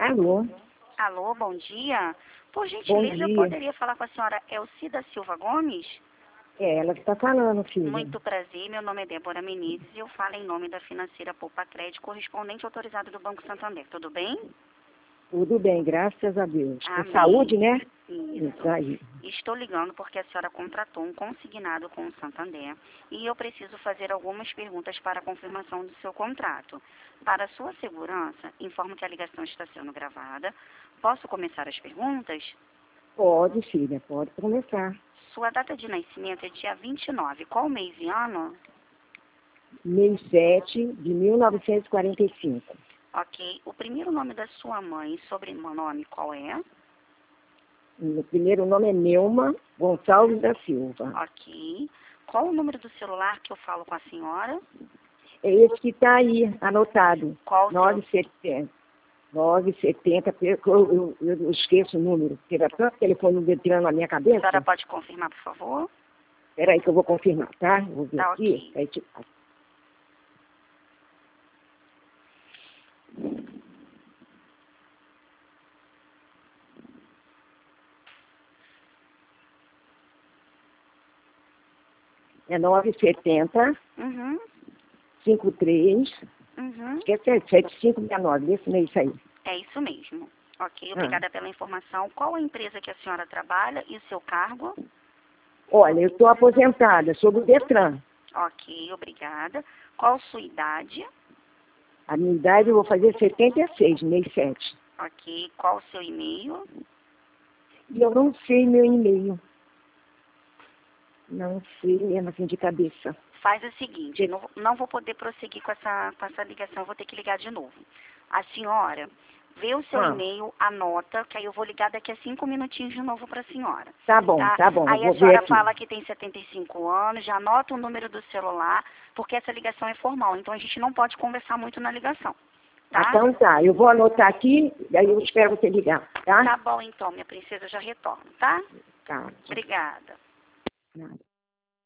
Alô, Alô, bom dia. Por bom gentileza, eu dia. poderia falar com a senhora Elcida Silva Gomes? É ela que está falando, filha. Muito prazer, meu nome é Débora Menezes e eu falo em nome da financeira Poupa Crédito, correspondente autorizado do Banco Santander. Tudo bem? Tudo bem, graças a Deus. Com Amém. saúde, né? Isso. Isso aí. Estou ligando porque a senhora contratou um consignado com o Santander e eu preciso fazer algumas perguntas para a confirmação do seu contrato. Para sua segurança, informo que a ligação está sendo gravada. Posso começar as perguntas? Pode, filha, pode começar. Sua data de nascimento é dia 29. Qual mês e ano? Mês 7 de 1945. Ok. O primeiro nome da sua mãe e sobrenome qual é? O primeiro nome é Neuma Gonçalves da Silva. Ok. Qual o número do celular que eu falo com a senhora? É esse que está aí, anotado. Qual o seu... 970. 970, eu esqueço o número, porque era tanto telefone tirando na minha A senhora cabeça. pode confirmar, por favor? Espera aí que eu vou confirmar, tá? Vou ver Tá aqui. ok. Aí te... É 970 Uhum. 53, Uhum. esquece, 7569, esse mês aí. É isso mesmo. Ok, Ah. obrigada pela informação. Qual a empresa que a senhora trabalha e o seu cargo? Olha, eu estou aposentada, sou do Detran. Ok, obrigada. Qual sua idade? A minha idade eu vou fazer 76, mês 7. Ok, qual o seu e-mail? E eu não sei meu e-mail. Não sei mesmo assim de cabeça. Faz o seguinte, não vou poder prosseguir com essa ligação, vou ter que ligar de novo. A senhora vê o seu e-mail, anota, que aí eu vou ligar daqui a 5 minutinhos de novo para a senhora. Tá bom, Aí a vou ver senhora aqui. fala que tem 75 anos, já anota o número do celular, porque essa ligação é formal, então a gente não pode conversar muito na ligação, tá? Então tá, eu vou anotar aqui, daí eu espero você ligar, tá? Tá bom então, minha princesa, eu já retorno, tá? Tá. Obrigada. Nada.